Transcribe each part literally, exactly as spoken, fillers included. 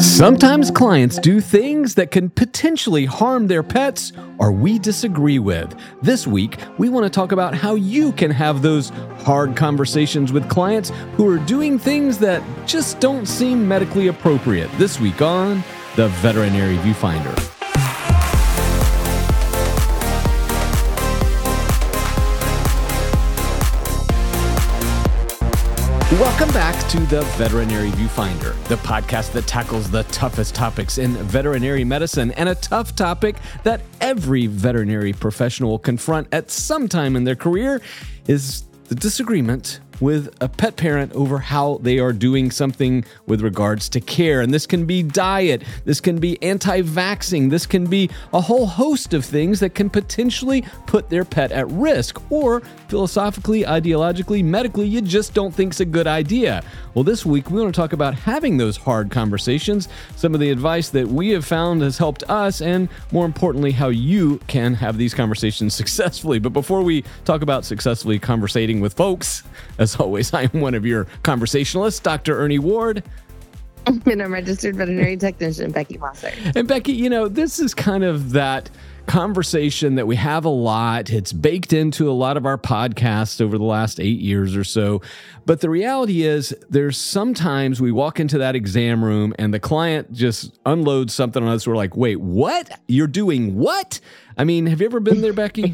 Sometimes clients do things that can potentially harm their pets or we disagree with. This week, we want to talk about how you can have those hard conversations with clients who are doing things that just don't seem medically appropriate. This week on The Veterinary Viewfinder. Welcome back to the Veterinary Viewfinder, the podcast that tackles the toughest topics in veterinary medicine, and a tough topic that every veterinary professional will confront at some time in their career is the disagreement with a pet parent over how they are doing something with regards to care. And this can be diet, this can be anti-vaxxing, this can be a whole host of things that can potentially put their pet at risk, or philosophically, ideologically, medically, you just don't think it's a good idea. Well, this week, we want to talk about having those hard conversations, some of the advice that we have found has helped us, and more importantly, how you can have these conversations successfully. But before we talk about successfully conversating with folks, as always, I am one of your conversationalists, Doctor Ernie Ward. And I'm registered veterinary technician, Becky Mosser. And Becky, you know, this is kind of that conversation that we have a lot. It's baked into a lot of our podcasts over the last eight years or so. But the reality is there's sometimes we walk into that exam room and the client just unloads something on us. We're like, wait, what? You're doing what? I mean, have you ever been there, Becky?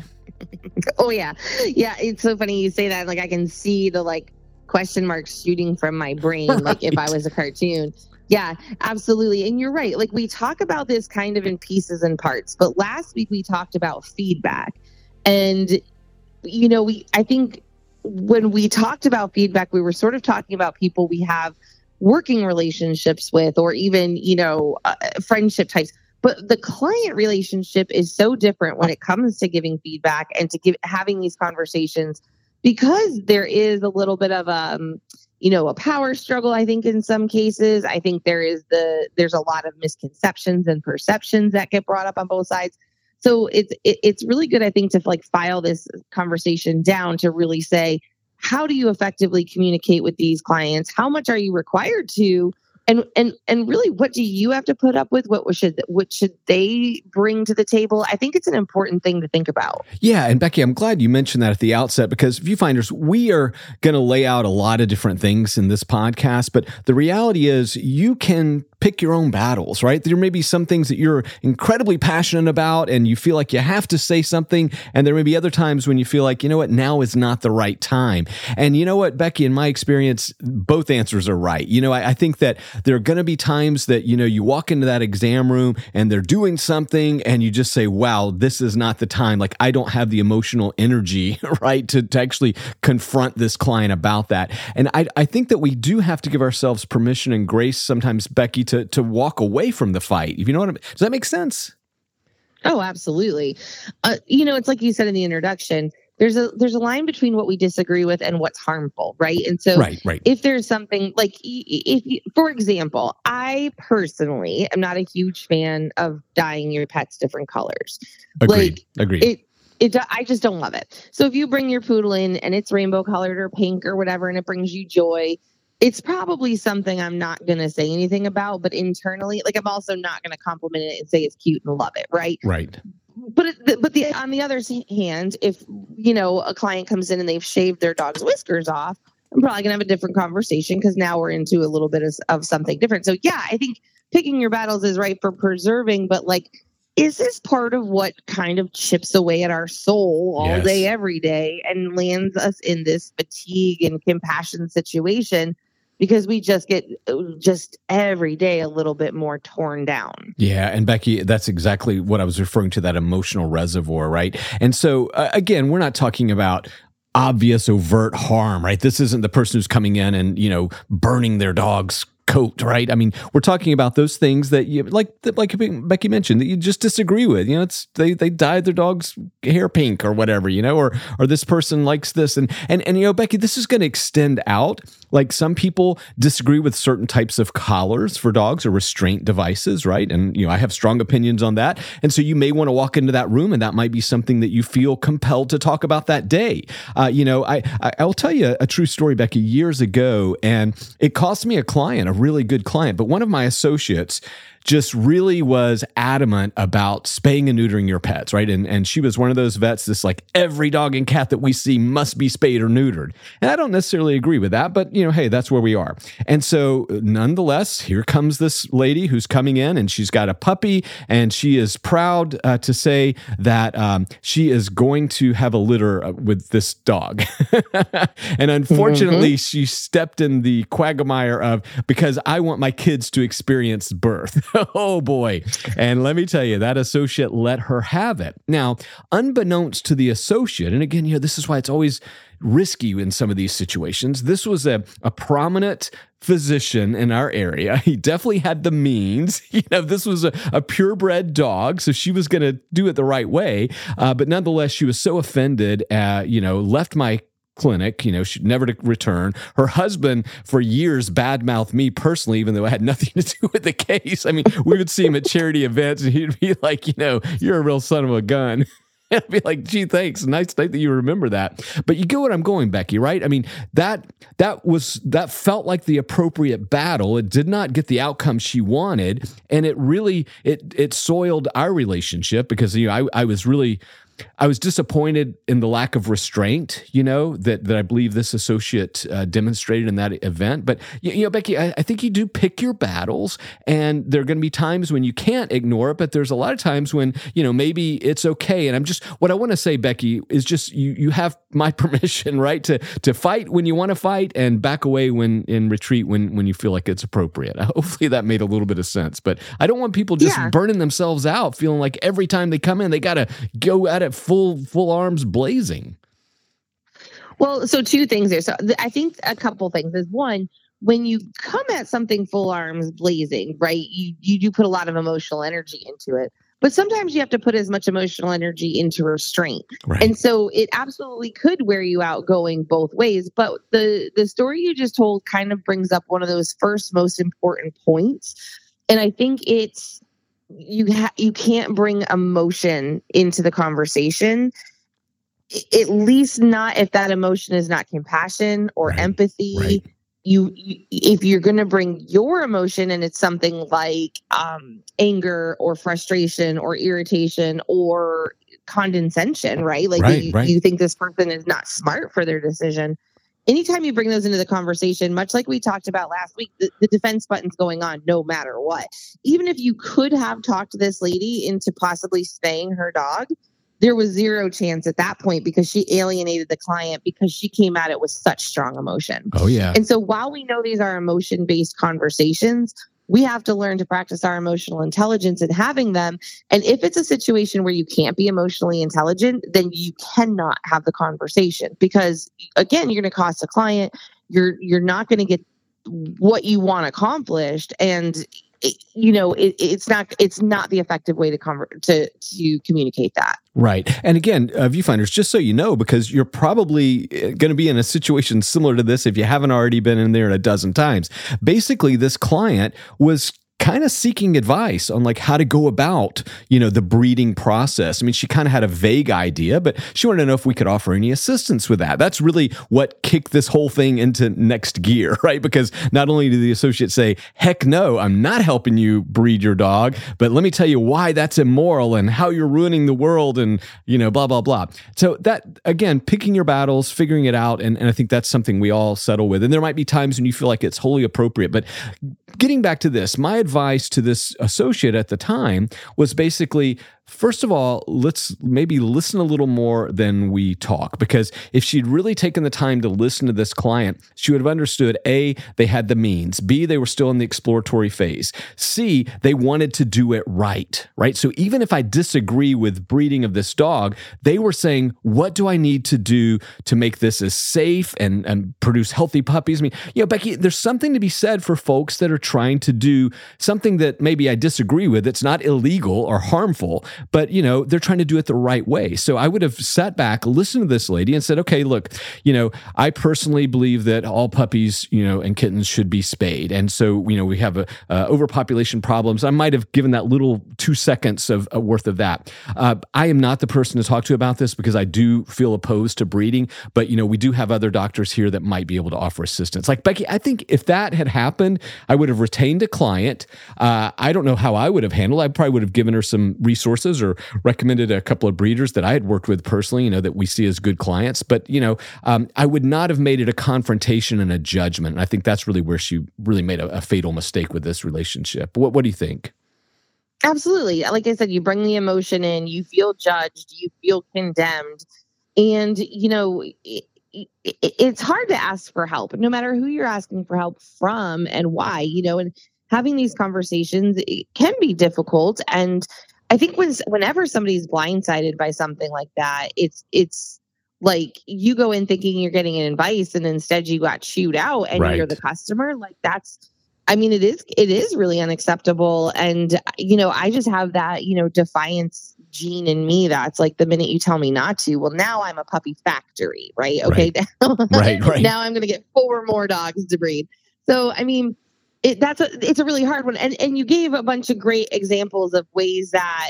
Oh, yeah. Yeah, it's so funny you say that. Like, I can see the, like, question marks shooting from my brain, right. Like if I was a cartoon. Yeah, absolutely. And you're right. Like, we talk about this kind of in pieces and parts. But last week we talked about feedback. And, you know, we I think when we talked about feedback, we were sort of talking about people we have working relationships with, or even, you know, uh, friendship types. But the client relationship is so different when it comes to giving feedback and to give having these conversations, because there is a little bit of um, you know, a power struggle. I think in some cases, I think there is the there's a lot of misconceptions and perceptions that get brought up on both sides. So it's it, it's really good, I think, to like file this conversation down to really say, how do you effectively communicate with these clients? How much are you required to? And and and really, what do you have to put up with? What should what should they bring to the table? I think it's an important thing to think about. Yeah, and Becky, I'm glad you mentioned that at the outset, because Viewfinders, we are going to lay out a lot of different things in this podcast, but the reality is you can pick your own battles, right? There may be some things that you're incredibly passionate about and you feel like you have to say something, and there may be other times when you feel like, you know what, now is not the right time. And you know what, Becky, in my experience, both answers are right. You know, I, I think that there are going to be times that, you know, you walk into that exam room and they're doing something and you just say, wow, this is not the time. Like, I don't have the emotional energy, right, to, to actually confront this client about that. And I, I think that we do have to give ourselves permission and grace sometimes, Becky, to, to walk away from the fight. If you know what I mean? Does that make sense? Oh, absolutely. Uh, you know, it's like you said in the introduction, There's a there's a line between what we disagree with and what's harmful, right? And so right, right. if there's something like, if you, for example, I personally am not a huge fan of dyeing your pets different colors. Agreed. Like, Agreed. It, it, I just don't love it. So if you bring your poodle in and it's rainbow colored or pink or whatever, and it brings you joy, it's probably something I'm not going to say anything about, but internally, like, I'm also not going to compliment it and say it's cute and love it, right? Right. But it, but the on the other hand, if, you know, a client comes in and they've shaved their dog's whiskers off, I'm probably going to have a different conversation, because now we're into a little bit of, of something different. So, yeah, I think picking your battles is right for preserving, but, like, is this part of what kind of chips away at our soul all Yes. day, every day, and lands us in this fatigue and compassion situation? Because we just get just every day a little bit more torn down. Yeah. And Becky, that's exactly what I was referring to, that emotional reservoir, right? And so, uh, again, we're not talking about obvious, overt harm, right? This isn't the person who's coming in and, you know, burning their dog's coat, right? I mean, we're talking about those things that you like, like Becky mentioned, that you just disagree with. You know, it's they they dyed their dog's hair pink or whatever, you know, or or this person likes this, and and and you know, Becky, this is going to extend out. Like, some people disagree with certain types of collars for dogs or restraint devices, right? And you know, I have strong opinions on that, and so you may want to walk into that room, and that might be something that you feel compelled to talk about that day. Uh, you know, I, I I'll tell you a true story, Becky, years ago, and it cost me a client, a really good client, but one of my associates just really was adamant about spaying and neutering your pets, right? And and she was one of those vets that's like, every dog and cat that we see must be spayed or neutered. And I don't necessarily agree with that, but, you know, hey, that's where we are. And so nonetheless, here comes this lady who's coming in, and she's got a puppy, and she is proud uh, to say that um, she is going to have a litter with this dog. And unfortunately, mm-hmm. she stepped in the quagmire of, because I want my kids to experience birth. Oh boy. And let me tell you, that associate let her have it. Now, unbeknownst to the associate, and again, you know, this is why it's always risky in some of these situations. This was a, a prominent physician in our area. He definitely had the means. You know, this was a, a purebred dog, so she was going to do it the right way. Uh, but nonetheless, she was so offended, uh, you know, left my clinic, you know, she never to return. Her husband for years badmouthed me personally, even though I had nothing to do with the case. I mean, we would see him at charity events, and he'd be like, you know, you're a real son of a gun. And I'd be like, gee, thanks. Nice that you remember that. But you get what I'm going, Becky, right? I mean, that that was that felt like the appropriate battle. It did not get the outcome she wanted, and it really it it soiled our relationship because, you know, I I was really I was disappointed in the lack of restraint, you know, that, that I believe this associate uh, demonstrated in that event. But, you, you know, Becky, I, I think you do pick your battles, and there are going to be times when you can't ignore it, but there's a lot of times when, you know, maybe it's okay. And I'm just, what I want to say, Becky, is just you you have my permission, right, to to fight when you want to fight and back away when in retreat when, when you feel like it's appropriate. Hopefully that made a little bit of sense. But I don't want people just yeah. burning themselves out, feeling like every time they come in, they got to go at it full full arms blazing. Well, so two things there. So th- I think a couple things is, one, when you come at something full arms blazing, right, you, you do put a lot of emotional energy into it. But sometimes you have to put as much emotional energy into restraint. Right. And so it absolutely could wear you out going both ways. But the, the story you just told kind of brings up one of those first most important points. And I think it's, you ha- you can't bring emotion into the conversation, at least not if that emotion is not compassion or right. empathy. Right. You, you, if you're going to bring your emotion and it's something like um, anger or frustration or irritation or condescension, right? Like right, you, right. you think this person is not smart for their decision. Anytime you bring those into the conversation, much like we talked about last week, the, the defense button's going on no matter what. Even if you could have talked this lady into possibly spaying her dog, there was zero chance at that point because she alienated the client because she came at it with such strong emotion. Oh, yeah. And so while we know these are emotion-based conversations, we have to learn to practice our emotional intelligence in having them. And if it's a situation where you can't be emotionally intelligent, then you cannot have the conversation because, again, you're going to cost a client. You're you're not going to get what you want accomplished, and it, you know it, it's not it's not the effective way to conver- to to communicate that. Right. And again, uh, viewfinders, just so you know, because you're probably going to be in a situation similar to this if you haven't already been in there a dozen times. Basically, this client was kind of seeking advice on like how to go about, you know, the breeding process. I mean, she kind of had a vague idea, but she wanted to know if we could offer any assistance with that. That's really what kicked this whole thing into next gear, right? Because not only did the associate say, heck no, I'm not helping you breed your dog, but let me tell you why that's immoral and how you're ruining the world and, you know, blah, blah, blah. So that, again, picking your battles, figuring it out, and, and I think that's something we all settle with. And there might be times when you feel like it's wholly appropriate, but getting back to this, my advice to this associate at the time was basically, first of all, let's maybe listen a little more than we talk, because if she'd really taken the time to listen to this client, she would have understood, A, they had the means, B, they were still in the exploratory phase, C, they wanted to do it right, right? So even if I disagree with breeding of this dog, they were saying, what do I need to do to make this as safe and, and produce healthy puppies? I mean, you know, Becky, there's something to be said for folks that are trying to do something that maybe I disagree with. It's not illegal or harmful, but, you know, they're trying to do it the right way. So I would have sat back, listened to this lady and said, okay, look, you know, I personally believe that all puppies, you know, and kittens should be spayed. And so, you know, we have a, uh, overpopulation problems. I might have given that little two seconds of uh, worth of that. Uh, I am not the person to talk to about this because I do feel opposed to breeding, but, you know, we do have other doctors here that might be able to offer assistance. Like, Becky, I think if that had happened, I would would have retained a client. Uh, I don't know how I would have handled. I probably would have given her some resources or recommended a couple of breeders that I had worked with personally, you know, that we see as good clients. But, you know, um, I would not have made it a confrontation and a judgment. And I think that's really where she really made a, a fatal mistake with this relationship. What, what do you think? Absolutely. Like I said, you bring the emotion in, you feel judged, you feel condemned. And, you know, it, it, it's hard to ask for help, no matter who you're asking for help from and why, you know, and having these conversations, it can be difficult. And I think when, whenever somebody's blindsided by something like that, it's, it's like you go in thinking you're getting an advice and instead you got chewed out and Right. you're the customer. Like that's, I mean, it is, it is really unacceptable. And, you know, I just have that, you know, defiance gene in me. That's like the minute you tell me not to, well, now I'm a puppy factory, right? Okay. Right. Now, Right, right. now I'm going to get four more dogs to breed. So, I mean, it, that's a, it's a really hard one. And, and you gave a bunch of great examples of ways that,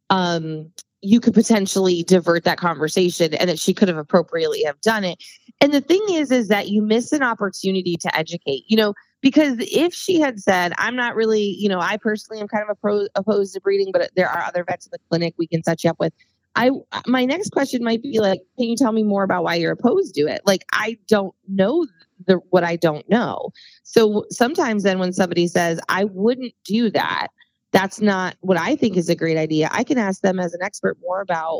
um, you could potentially divert that conversation and that she could have appropriately have done it. And the thing is, is that you miss an opportunity to educate, you know, because if she had said, I'm not really, you know, I personally am kind of appro- opposed to breeding, but there are other vets in the clinic we can set you up with. I, my next question might be like, can you tell me more about why you're opposed to it? Like, I don't know the, what I don't know. So sometimes then when somebody says, I wouldn't do that, that's not what I think is a great idea. I can ask them as an expert more about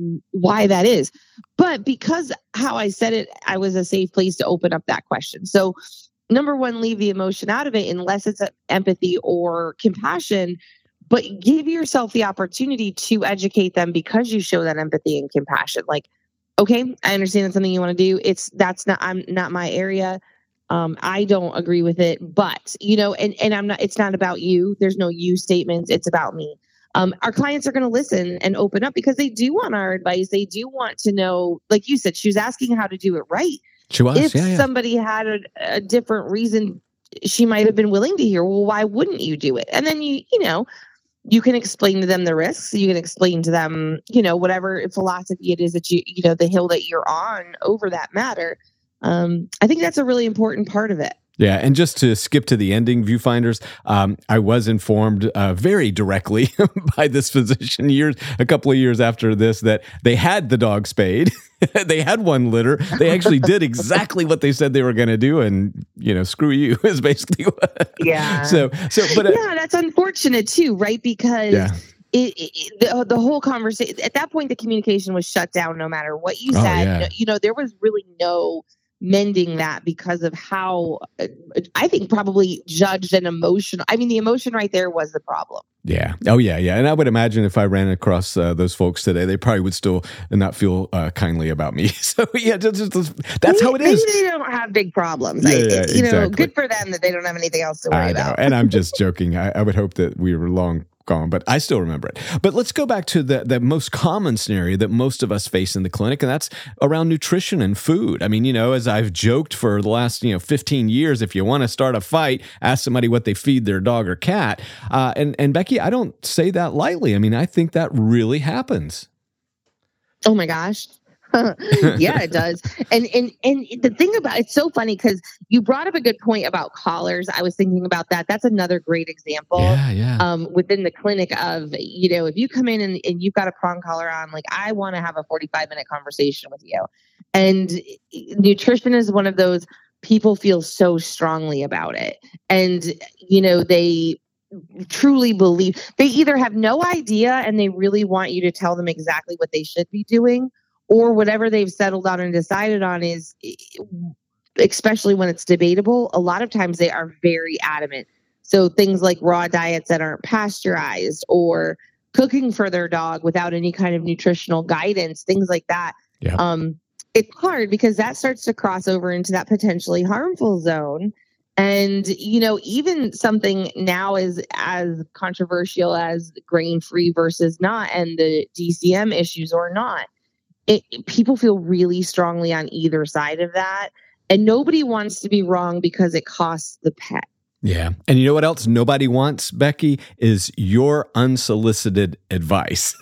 why that is. But because how I said it, I was a safe place to open up that question. So number one, leave the emotion out of it unless it's empathy or compassion, but give yourself the opportunity to educate them because you show that empathy and compassion. Like, okay, I understand that's something you want to do. It's that's not, I'm not my area. Um, I don't agree with it, but you know, and, and I'm not, it's not about you. There's no you statements. It's about me. Um, our clients are going to listen and open up because they do want our advice. They do want to know, like you said, she was asking how to do it right. She was, if yeah, yeah. somebody had a, a different reason, she might have been willing to hear, well, why wouldn't you do it? And then you, you know, you can explain to them the risks. You can explain to them, you know, whatever philosophy it is that you, you know, the hill that you're on over that matter. Um, I think that's a really important part of it. Yeah, and just to skip to the ending, viewfinders, um, I was informed uh, very directly by this physician years, a couple of years after this, that they had the dog spayed. They had one litter. They actually did exactly what they said they were going to do, and you know, screw you is basically what. Yeah. So, so, but uh, yeah, that's unfortunate too, right? Because. Yeah. It, it, the, the whole conversation, at that point, the communication was shut down no matter what you Oh, said. yeah. You know, there was really no mending that because of how uh, I think probably judged and emotional. I mean, the emotion right there was the problem. Yeah. Oh, yeah, yeah. And I would imagine if I ran across uh, those folks today, they probably would still not feel uh, kindly about me. So, yeah, just, just, that's how it is. Maybe they don't have big problems. Yeah, I, yeah, you know, exactly. good for them that they don't have anything else to worry I know. about. And I'm just joking. I, I would hope that we were long gone, but I still remember it. But let's go back to the, the most common scenario that most of us face in the clinic, and that's around nutrition and food. I mean, you know, as I've joked for the last, you know, fifteen years, if you want to start a fight, ask somebody what they feed their dog or cat. Uh, and, and Becky, I don't say that lightly. I mean, I think that really happens. Oh my gosh. Yeah, it does. And and and the thing about it's so funny because you brought up a good point about collars. I was thinking about that. That's another great example. Yeah, yeah. Um, within the clinic of, you know, if you come in and, and you've got a prong collar on, like I want to have a forty-five minute conversation with you. And nutrition is one of those people feel so strongly about it. And, you know, they truly believe they either have no idea and they really want you to tell them exactly what they should be doing, or whatever they've settled on and decided on is, especially when it's debatable, a lot of times they are very adamant. So things like raw diets that aren't pasteurized or cooking for their dog without any kind of nutritional guidance, things like that. Yeah. Um, it's hard because that starts to cross over into that potentially harmful zone. And, you know, even something now is as controversial as grain-free versus not, and the D C M issues or not. It, people feel really strongly on either side of that. And nobody wants to be wrong because it costs the pet. Yeah. And you know what else nobody wants, Becky, is your unsolicited advice.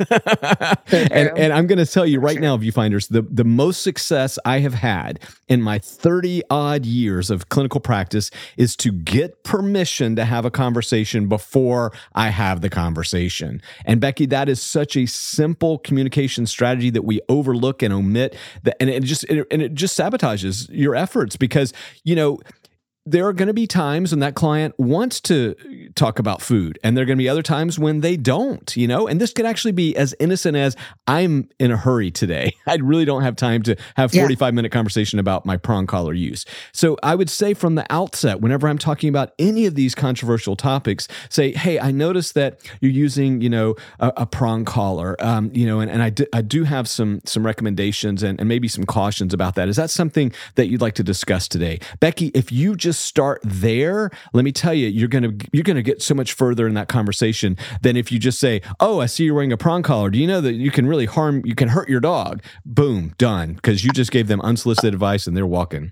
and, and I'm going to tell you right sure. now, viewfinders, the, the most success I have had in my thirty odd years of clinical practice is to get permission to have a conversation before I have the conversation. And Becky, that is such a simple communication strategy that we overlook and omit, that, and it just, it, and it just sabotages your efforts because, you know, there are going to be times when that client wants to talk about food, and there are going to be other times when they don't, you know, and this could actually be as innocent as I'm in a hurry today. I really don't have time to have a forty-five minute conversation about my prong collar use. So I would say from the outset, whenever I'm talking about any of these controversial topics, say, hey, I noticed that you're using, you know, a, a prong collar, um, you know, and, and I, do, I do have some, some recommendations and, and maybe some cautions about that. Is that something that you'd like to discuss today? Becky, if you just start there, let me tell you, you're gonna you're gonna get so much further in that conversation than if you just say, "Oh, I see you're wearing a prong collar. Do you know that you can really harm? You can hurt your dog." Boom, done, because you just gave them unsolicited advice and they're walking.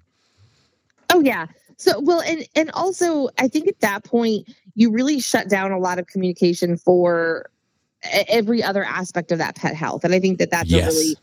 Oh yeah. So well, and and also, I think at that point you really shut down a lot of communication for every other aspect of that pet health, and I think that that's yes. a really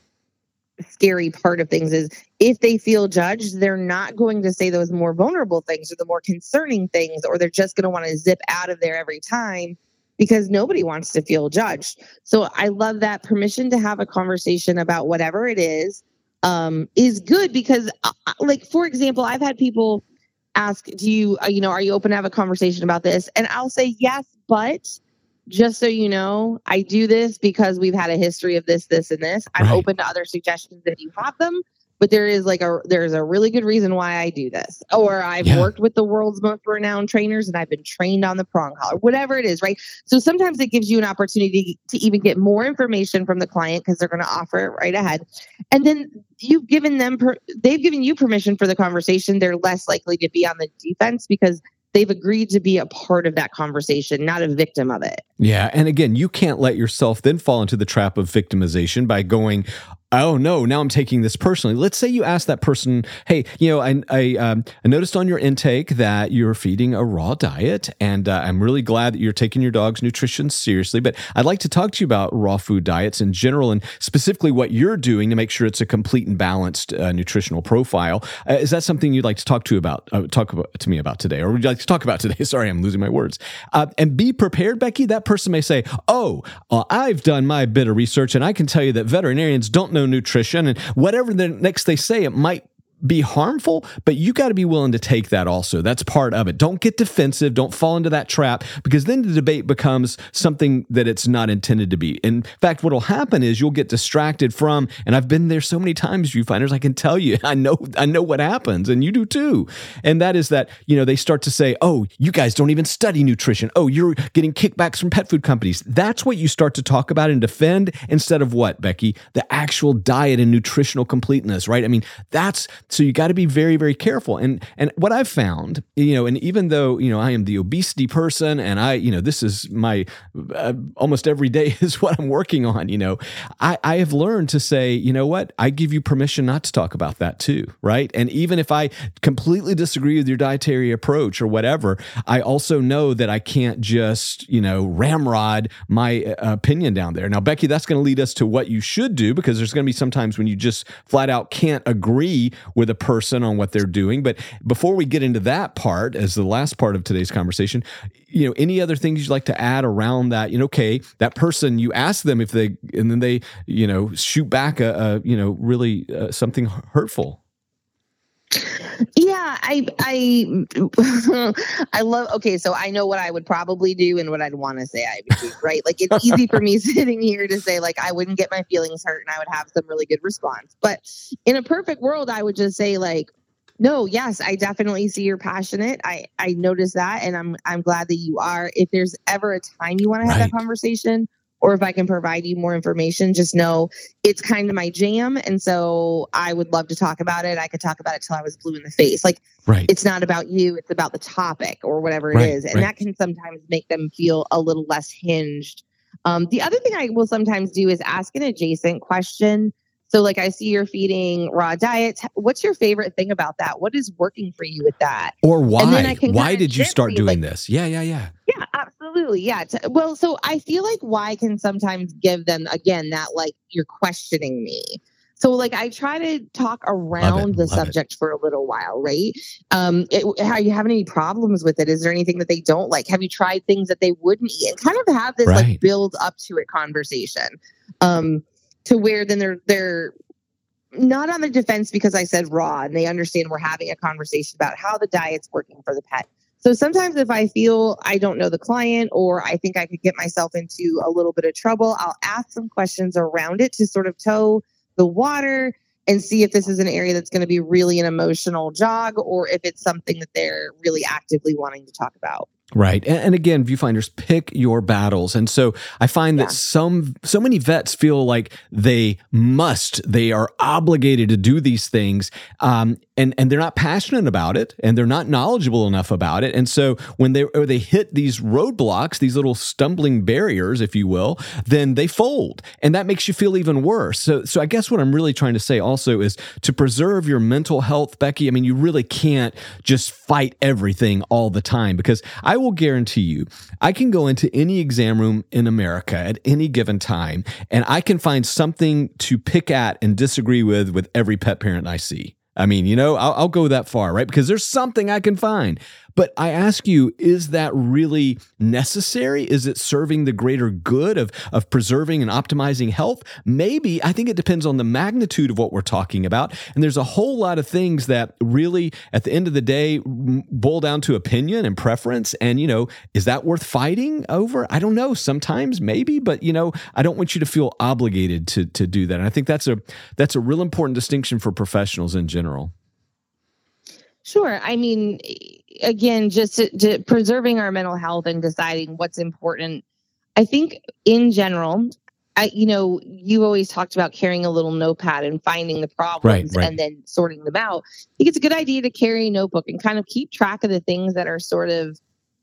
scary part of things is if they feel judged, they're not going to say those more vulnerable things or the more concerning things, or they're just going to want to zip out of there every time because nobody wants to feel judged. So I love that permission to have a conversation about whatever it is, um, is good because uh, like, for example, I've had people ask, do you, uh, you know, are you open to have a conversation about this? And I'll say, yes, but just so you know, I do this because we've had a history of this, this, and this. I'm right. open to other suggestions if you have them, but there is like a there's a really good reason why I do this. Or I've yeah. worked with the world's most renowned trainers and I've been trained on the prong collar, whatever it is, right? So sometimes it gives you an opportunity to even get more information from the client because they're going to offer it right ahead. And then you've given them, per, they've given you permission for the conversation. They're less likely to be on the defense because they've agreed to be a part of that conversation, not a victim of it. Yeah. And again, you can't let yourself then fall into the trap of victimization by going, oh no, now I'm taking this personally. Let's say you ask that person, hey, you know, I I, um, I noticed on your intake that you're feeding a raw diet, and uh, I'm really glad that you're taking your dog's nutrition seriously, but I'd like to talk to you about raw food diets in general and specifically what you're doing to make sure it's a complete and balanced uh, nutritional profile. Uh, is that something you'd like to talk to about, uh, talk about, to me about today, or would you like to talk about today? Sorry, I'm losing my words. Uh, and be prepared, Becky. That person may say, oh, uh, I've done my bit of research, and I can tell you that veterinarians don't know nutrition, and whatever the next they say, it might be harmful, but you got to be willing to take that also. That's part of it. Don't get defensive. Don't fall into that trap, because then the debate becomes something that it's not intended to be. In fact, what will happen is you'll get distracted from, and I've been there so many times, viewfinders, I can tell you, I know, I know what happens, and you do too. And that is that, you know, they start to say, oh, you guys don't even study nutrition. Oh, you're getting kickbacks from pet food companies. That's what you start to talk about and defend instead of what, Becky? The actual diet and nutritional completeness, right? I mean, that's, so you got to be very, very careful. And and what I've found, you know, and even though, you know, I am the obesity person and I, you know, this is my, uh, almost every day is what I'm working on, you know, I, I have learned to say, you know what, I give you permission not to talk about that too, right? And even if I completely disagree with your dietary approach or whatever, I also know that I can't just, you know, ramrod my uh, opinion down there. Now, Becky, that's going to lead us to what you should do, because there's going to be some times when you just flat out can't agree with a person on what they're doing. But before we get into that part, as the last part of today's conversation, you know, any other things you'd like to add around that? You know, okay, that person, you ask them if they, and then they, you know, shoot back a, a you know, really uh, something hurtful. Yeah, I, I, I love, okay, so I know what I would probably do and what I'd want to say I would do, right? Like, it's easy for me sitting here to say, like, I wouldn't get my feelings hurt and I would have some really good response. But in a perfect world, I would just say, like, no, yes, I definitely see you're passionate. I, I notice that, and I'm, I'm glad that you are. If there's ever a time you want to have right. that conversation, or if I can provide you more information, just know it's kind of my jam. And so I would love to talk about it. I could talk about it till I was blue in the face. Like, right. It's not about you, it's about the topic or whatever it right, is. And right. that can sometimes make them feel a little less hinged. Um, the other thing I will sometimes do is ask an adjacent question. So like I see you're feeding raw diets. What's your favorite thing about that? What is working for you with that? Or why? And then I can why did you start gently, doing like, this? Yeah, yeah, yeah. Yeah, absolutely. Yeah. T- Well, so I feel like why can sometimes give them, again, that like you're questioning me. So like I try to talk around the subject it. for a little while, right? Um, it, are you having any problems with it? Is there anything that they don't like? Have you tried things that they wouldn't eat? And kind of have this right. like build up to it conversation, um, to where then they're they're not on the defense because I said raw, and they understand we're having a conversation about how the diet's working for the pet. So sometimes if I feel I don't know the client or I think I could get myself into a little bit of trouble, I'll ask some questions around it to sort of toe the water and see if this is an area that's going to be really an emotional jog or if it's something that they're really actively wanting to talk about. Right. And, and again, viewfinders, pick your battles. And so I find that yeah. some, so many vets feel like they must, they are obligated to do these things. Um, and, and they're not passionate about it and they're not knowledgeable enough about it. And so when they, or they hit these roadblocks, these little stumbling barriers, if you will, then they fold. And that makes you feel even worse. So, so I guess what I'm really trying to say also is to preserve your mental health, Becky. I mean, you really can't just fight everything all the time, because I will guarantee you, I can go into any exam room in America at any given time, and I can find something to pick at and disagree with with every pet parent I see. I mean, you know, I'll, I'll go that far, right? Because there's something I can find. But I ask you, is that really necessary? Is it serving the greater good of, of preserving and optimizing health? Maybe. I think it depends on the magnitude of what we're talking about. And there's a whole lot of things that really, at the end of the day, boil down to opinion and preference. And, you know, is that worth fighting over? I don't know. Sometimes, maybe. But, you know, I don't want you to feel obligated to, to do that. And I think that's a that's a real important distinction for professionals in general. Sure. I mean, again, just to, to preserving our mental health and deciding what's important. I think in general, I, you know, you always talked about carrying a little notepad and finding the problems right, right. and then sorting them out. I think it's a good idea to carry a notebook and kind of keep track of the things that are sort of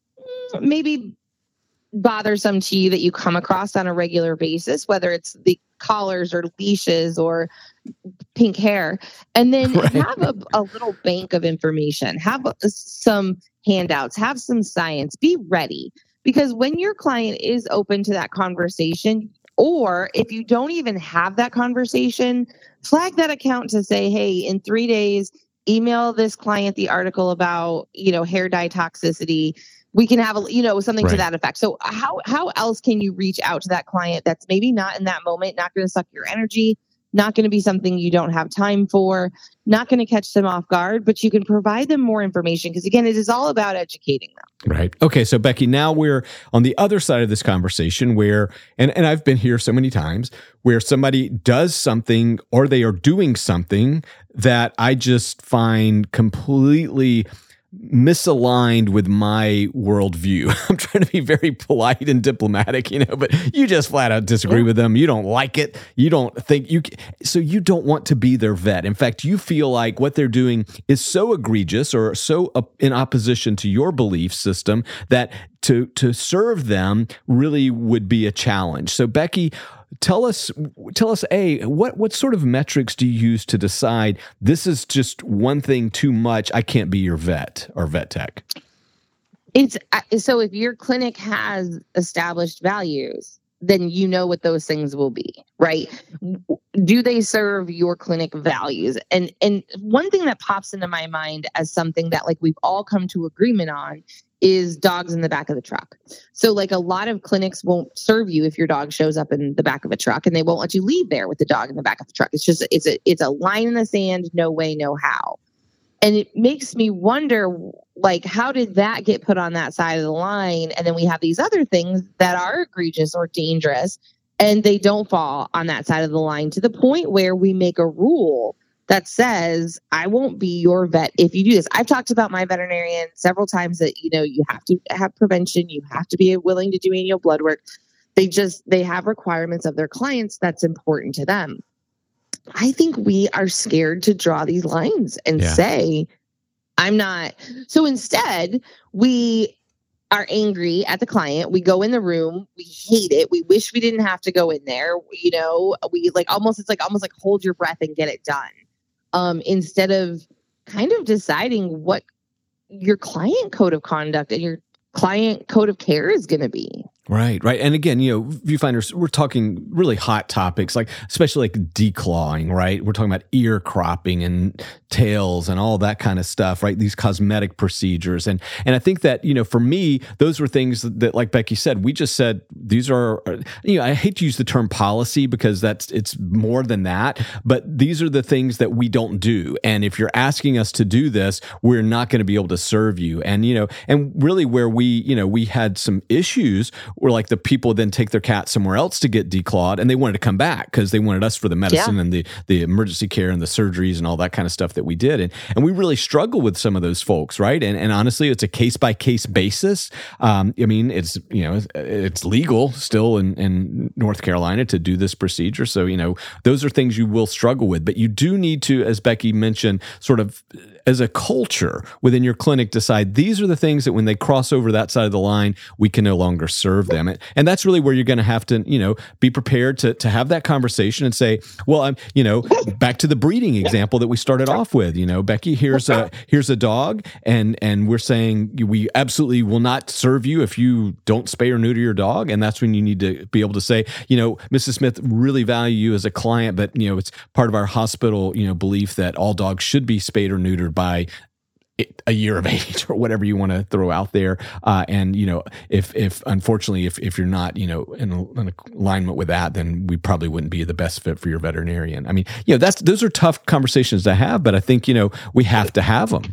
maybe bothersome to you that you come across on a regular basis, whether it's the collars or leashes or pink hair, and then right. have a, a little bank of information, have a, some handouts, have some science, be ready. Because when your client is open to that conversation, or if you don't even have that conversation, flag that account to say, hey, in three days, email this client the article about, you know, hair dye toxicity. We can have, a, you know, something right. to that effect. So how how else can you reach out to that client that's maybe not in that moment, not going to suck your energy, not going to be something you don't have time for, not going to catch them off guard, but you can provide them more information because, again, it is all about educating them. Right. Okay. So, Becky, now we're on the other side of this conversation where, and, and I've been here so many times, where somebody does something or they are doing something that I just find completely misaligned with my worldview. I'm trying to be very polite and diplomatic, you know, but you just flat out disagree yeah. with them. You don't like it. You don't think you, so you don't want to be their vet. In fact, you feel like what they're doing is so egregious or so in opposition to your belief system that to, to serve them really would be a challenge. So Becky, Tell us, tell us, A, what, what sort of metrics do you use to decide this is just one thing too much, I can't be your vet or vet tech? It's so if your clinic has established values, then you know what those things will be, right? Do they serve your clinic values? And and one thing that pops into my mind as something that like we've all come to agreement on is dogs in the back of the truck. So like a lot of clinics won't serve you if your dog shows up in the back of a truck, and they won't let you leave there with the dog in the back of the truck. It's just, it's a, it's a line in the sand, no way, no how. And it makes me wonder, like, how did that get put on that side of the line? And then we have these other things that are egregious or dangerous, and they don't fall on that side of the line to the point where we make a rule that says, I won't be your vet if you do this. I've talked about my veterinarian several times that, you know, you have to have prevention. You have to be willing to do annual blood work. They just, they have requirements of their clients that's important to them. I think we are scared to draw these lines and yeah. say, I'm not. So instead, we are angry at the client. We go in the room, we hate it. We wish we didn't have to go in there. You know, we like almost, it's like almost like hold your breath and get it done. Um, instead of kind of deciding what your client code of conduct and your client code of care is going to be. Right, right. And again, you know, viewfinders, we're talking really hot topics, like especially like declawing, right? We're talking about ear cropping and tails and all that kind of stuff, right? These cosmetic procedures. And and I think that, you know, for me, those were things that, like Becky said, we just said, these are, you know, I hate to use the term policy because that's, it's more than that, but these are the things that we don't do. And if you're asking us to do this, we're not going to be able to serve you. And, you know, and really where we, you know, we had some issues where like the people then take their cat somewhere else to get declawed and they wanted to come back because they wanted us for the medicine yeah. and the, the emergency care and the surgeries and all that kind of stuff that we did. And, and we really struggle with some of those folks, right? And, and honestly, it's a case-by-case basis. Um, I mean, it's, you know, it's legal still in, in North Carolina to do this procedure. So, you know, those are things you will struggle with. But you do need to, as Becky mentioned, sort of as a culture within your clinic, decide these are the things that when they cross over that side of the line, we can no longer serve them. And, and that's really where you're going to have to, you know, be prepared to to have that conversation and say, well, I'm, you know, back to the breeding example that we started off with, you know, Becky, here's a, here's a dog. And, and we're saying we absolutely will not serve you if you don't spay or neuter your dog. And that's when you need to be able to say, you know, Missus Smith, really value you as a client, but, you know, it's part of our hospital, you know, belief that all dogs should be spayed or neutered by a year of age or whatever you want to throw out there. Uh, and, you know, if, if unfortunately, if, if you're not, you know, in, in alignment with that, then we probably wouldn't be the best fit for your veterinarian. I mean, you know, that's, those are tough conversations to have, but I think, you know, we have to have them.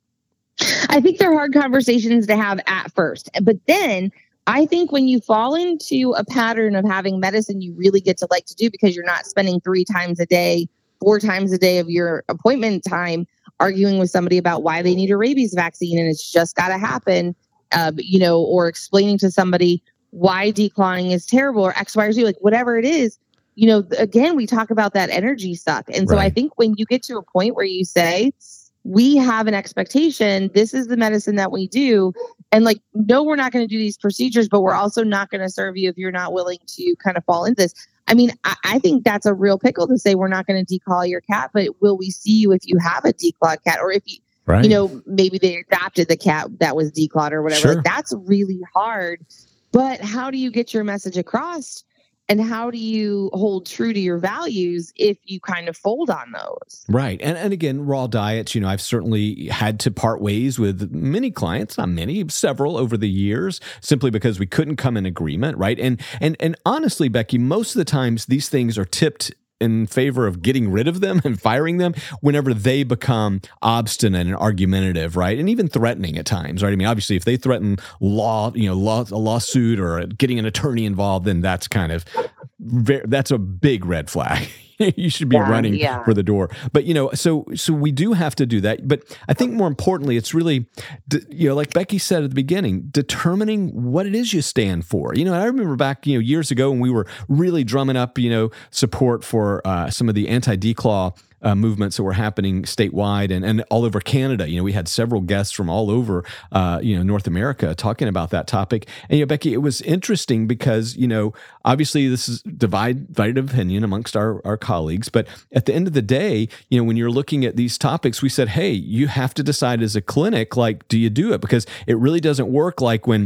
I think they're hard conversations to have at first, but then I think when you fall into a pattern of having medicine you really get to like to do because you're not spending three times a day, four times a day of your appointment time arguing with somebody about why they need a rabies vaccine and it's just got to happen, uh, you know, or explaining to somebody why declawing is terrible or X, Y, or Z, like whatever it is, you know, again, we talk about that energy suck. And so right. I think when you get to a point where you say, we have an expectation, this is the medicine that we do. And like, no, we're not going to do these procedures, but we're also not going to serve you if you're not willing to kind of fall into this. I mean, I, I think that's a real pickle to say we're not going to declaw your cat, but will we see you if you have a declawed cat or if you, right. you know, maybe they adopted the cat that was declawed or whatever. Sure. Like, that's really hard. But how do you get your message across? And how do you hold true to your values if you kind of fold on those? Right. And and again, raw diets, you know, I've certainly had to part ways with many clients, not many, several over the years, simply because we couldn't come in agreement, right? And and and honestly, Becky, most of the times these things are tipped in favor of getting rid of them and firing them whenever they become obstinate and argumentative, right? And even threatening at times, right? I mean, obviously, if they threaten law, you know, law, a lawsuit or getting an attorney involved, then that's kind of, very, that's a big red flag. You should be yeah, running yeah. for the door. But, you know, so so we do have to do that. But I think more importantly, it's really, you know, like Becky said at the beginning, determining what it is you stand for. You know, I remember back, you know, years ago when we were really drumming up, you know, support for uh, some of the anti-declaw Uh, movements that were happening statewide and, and all over Canada. You know, we had several guests from all over, uh, you know, North America talking about that topic. And, you know, Becky, it was interesting because, you know, obviously this is divide, divided opinion amongst our, our colleagues. But at the end of the day, you know, when you're looking at these topics, we said, hey, you have to decide as a clinic, like, do you do it? Because it really doesn't work like when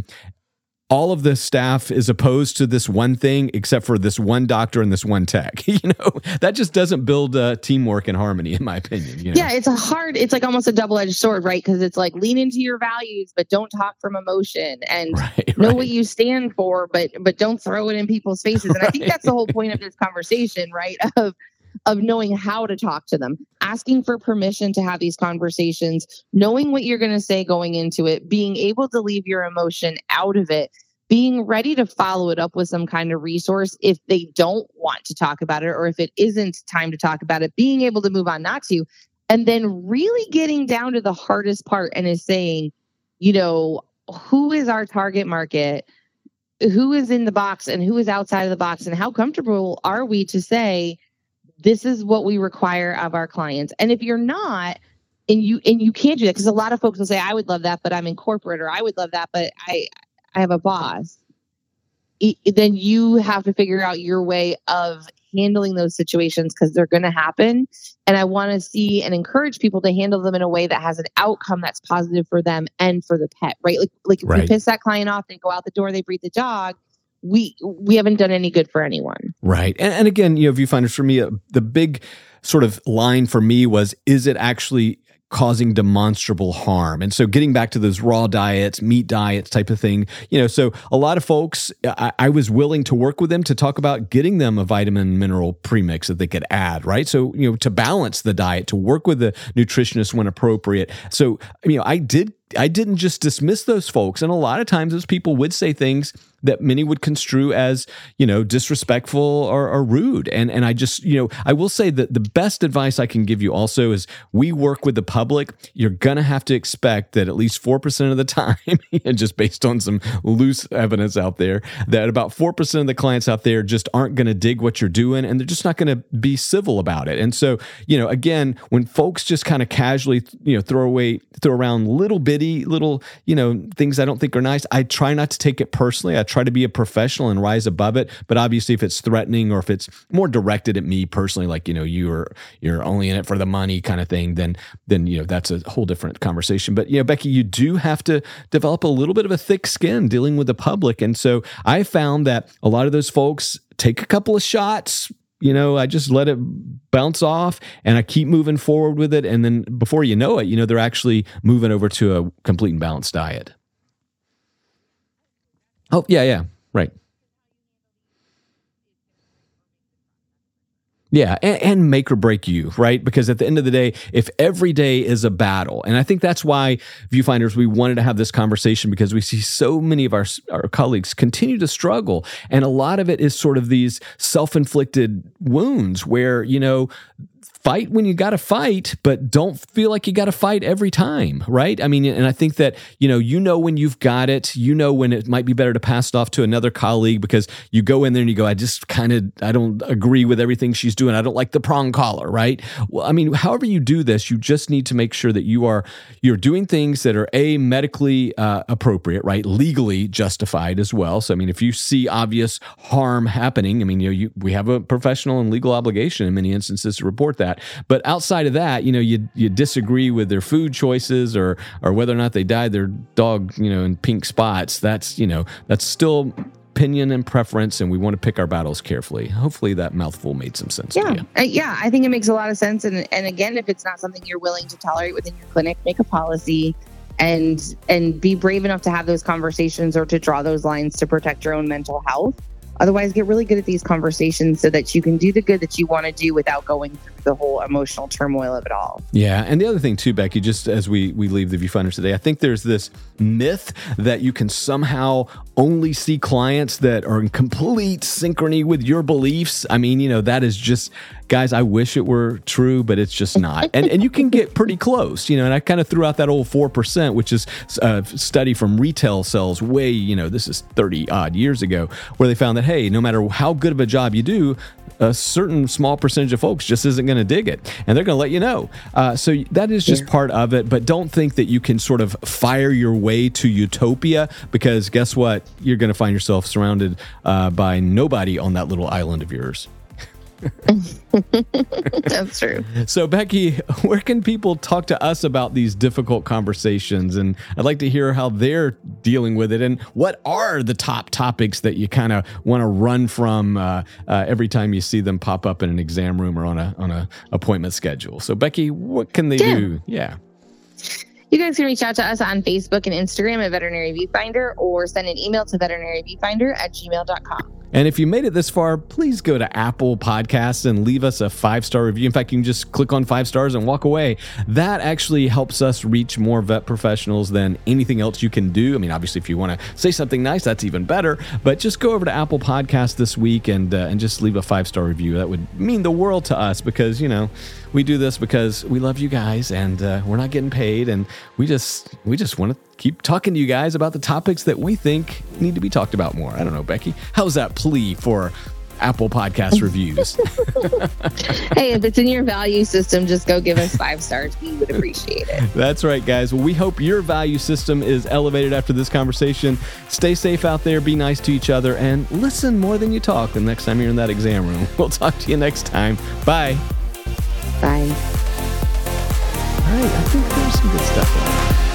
all of the staff is opposed to this one thing except for this one doctor and this one tech. You know, that just doesn't build uh, teamwork and harmony, in my opinion. You know? Yeah, it's a hard, it's like almost a double-edged sword, right? Because it's like lean into your values, but don't talk from emotion and right, know right. what you stand for, but but don't throw it in people's faces. And I think that's the whole point of this conversation, right? Of of knowing how to talk to them, asking for permission to have these conversations, knowing what you're going to say going into it, being able to leave your emotion out of it, being ready to follow it up with some kind of resource if they don't want to talk about it or if it isn't time to talk about it, being able to move on not to, and then really getting down to the hardest part and is saying, you know, who is our target market? Who is in the box and who is outside of the box? And how comfortable are we to say, this is what we require of our clients? And if you're not, and you and you can't do that, because a lot of folks will say, I would love that, but I'm in corporate, or I would love that, but I I have a boss. It, then you have to figure out your way of handling those situations, because they're going to happen. And I want to see and encourage people to handle them in a way that has an outcome that's positive for them and for the pet, right? Like, like if right. we piss that client off, they go out the door, they breed the dog. We we haven't done any good for anyone. Right. And, and again, you know, viewfinders, for me, uh, the big sort of line for me was, is it actually causing demonstrable harm? And so getting back to those raw diets, meat diets type of thing, you know, so a lot of folks, I, I was willing to work with them to talk about getting them a vitamin mineral premix that they could add, right? So, you know, to balance the diet, to work with the nutritionist when appropriate. So, you know, I did I didn't just dismiss those folks. And a lot of times those people would say things that many would construe as, you know, disrespectful or, or rude. And and I just, you know, I will say that the best advice I can give you also is, we work with the public. You're going to have to expect that at least four percent of the time, and just based on some loose evidence out there, that about four percent of the clients out there just aren't going to dig what you're doing, and they're just not going to be civil about it. And so, you know, again, when folks just kind of casually, you know, throw away, throw around little bitty little, you know, things I don't think are nice, I try not to take it personally. I try to be a professional and rise above it. But obviously, if it's threatening, or if it's more directed at me personally, like, you know, you're you're only in it for the money kind of thing, then then you know, that's a whole different conversation. But, you know, Becky, you do have to develop a little bit of a thick skin dealing with the public. And so I found that a lot of those folks take a couple of shots. You know, I just let it bounce off, and I keep moving forward with it. And then before you know it, you know, they're actually moving over to a complete and balanced diet. Oh, yeah, yeah, right. Yeah, and, and make or break you, right? Because at the end of the day, if every day is a battle, and I think that's why, viewfinders, we wanted to have this conversation, because we see so many of our, our colleagues continue to struggle. And a lot of it is sort of these self-inflicted wounds where, you know, fight when you got to fight, but don't feel like you got to fight every time, right? I mean, and I think that, you know, you know when you've got it, you know when it might be better to pass it off to another colleague, because you go in there and you go, I just kind of, I don't agree with everything she's doing. I don't like the prong collar, right? Well, I mean, however you do this, you just need to make sure that you are, you're doing things that are A, medically uh, appropriate, right? Legally justified as well. So, I mean, if you see obvious harm happening, I mean, you know, you, we have a professional and legal obligation in many instances to report that. But outside of that, you know, you you disagree with their food choices, or or whether or not they dyed their dog, you know, in pink spots. That's, you know, that's still opinion and preference, and we want to pick our battles carefully. Hopefully that mouthful made some sense yeah. to you. Uh, yeah, I think it makes a lot of sense. And and again, if it's not something you're willing to tolerate within your clinic, make a policy and and be brave enough to have those conversations, or to draw those lines to protect your own mental health. Otherwise, get really good at these conversations so that you can do the good that you want to do without going through the whole emotional turmoil of it all. Yeah. And the other thing too, Becky, just as we, we leave the viewfinders today, I think there's this myth that you can somehow only see clients that are in complete synchrony with your beliefs. I mean, you know, that is just, guys, I wish it were true, but it's just not. And and you can get pretty close, you know, and I kind of threw out that old four percent, which is a study from Retail Cells way, you know, this is thirty odd years ago, where they found that, hey, no matter how good of a job you do, a certain small percentage of folks just isn't going to dig it, and they're going to let you know. Uh, so that is just yeah. part of it, but don't think that you can sort of fire your way to utopia, because guess what? You're going to find yourself surrounded uh, by nobody on that little island of yours. That's true. So, Becky, where can people talk to us about these difficult conversations? And I'd like to hear how they're dealing with it, and what are the top topics that you kind of want to run from uh, uh, every time you see them pop up in an exam room or on a on a appointment schedule. So, Becky, what can they yeah. do? Yeah. You guys can reach out to us on Facebook and Instagram at Veterinary Viewfinder, or send an email to veterinary viewfinder at gmail dot com. And if you made it this far, please go to Apple Podcasts and leave us a five-star review. In fact, you can just click on five stars and walk away. That actually helps us reach more vet professionals than anything else you can do. I mean, obviously, if you want to say something nice, that's even better. But just go over to Apple Podcasts this week and uh, and just leave a five-star review. That would mean the world to us, because, you know, we do this because we love you guys, and uh, we're not getting paid, and we just we just want to keep talking to you guys about the topics that we think need to be talked about more. I don't know, Becky, how's that plea for Apple Podcast reviews. Hey, if it's in your value system, just go give us five stars. We would appreciate it. That's right, guys. Well, we hope your value system is elevated after this conversation. Stay safe out there, be nice to each other, and listen more than you talk the next time you're in that exam room. We'll talk to you next time. Bye. Bye. All right, I think there's some good stuff in there.